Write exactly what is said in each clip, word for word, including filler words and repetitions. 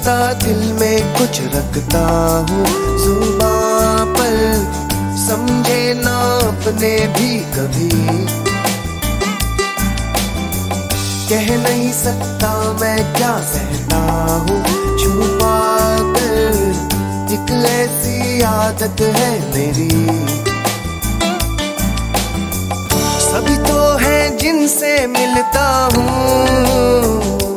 करता दिल में कुछ रखता हूँ जुबां पर, समझे ना अपने भी कभी। कह नहीं सकता मैं क्या सहता हूँ छुपा कर, एक ऐसी आदत है मेरी। सभी तो है जिनसे मिलता हूँ,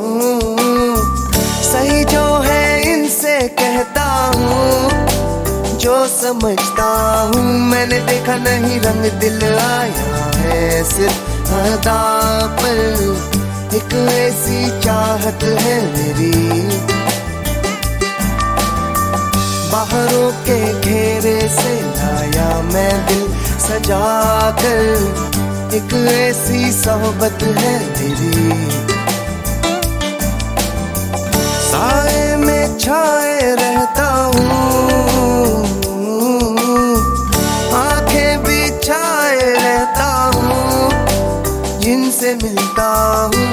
सही जो है इनसे कहता हूँ, जो समझता हूँ। मैंने देखा नहीं रंग दिल आया है सिर्फ अदा पर, एक ऐसी चाहत है मेरी। बाहरों के घेरे से लाया मैं दिल सजा कर, एक ऐसी सोहबत है मेरी। साए में छाए रहता हूँ, आंखें बिछाए रहता हूँ, जिनसे मिलता हूँ।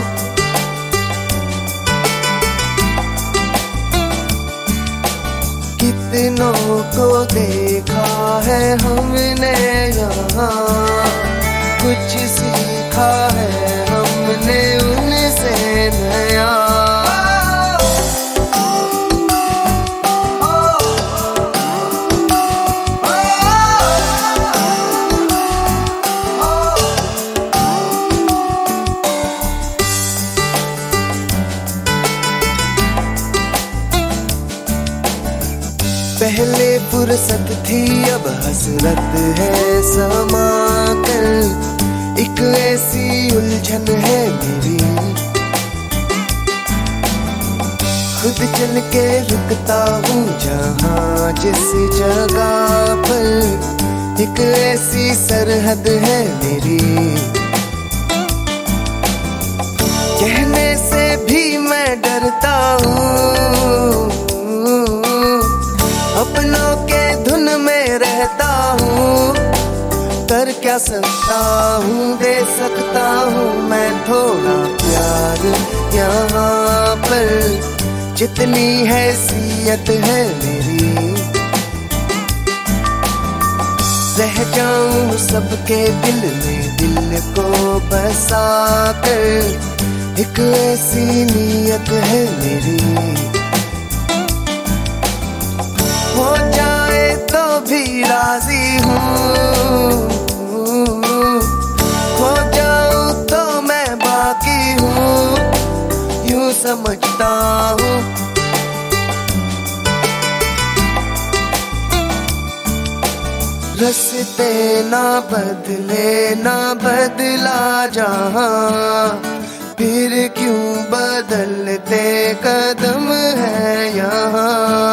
कितनों को देखा है हमने यहाँ, कुछ सीखा है हमने उनसे नया। पहले फुर्सत थी अब हसरत है समा कर, एक ऐसी उलझन है मेरी। खुद चल के रुकता हूँ जहाँ जिस जगह पर, एक ऐसी सरहद है मेरी। कहने से भी मैं डरता हूँ, अपनों के धुन में रहता हूँ। कर क्या सकता हूँ, दे सकता हूँ मैं थोड़ा प्यार यहाँ पर, जितनी हैसियत है मेरी। रह जाऊँ सबके दिल में दिल को बसा कर, एक ऐसी नीयत है मेरी। हो जाए तो भी राजी हूँ, हो जाऊँ तो मैं बाकी हूँ, यूं समझता हूँ। रास्ते ना बदले ना बदला जहाँ, फिर क्यों बदलते कदम है यहाँ।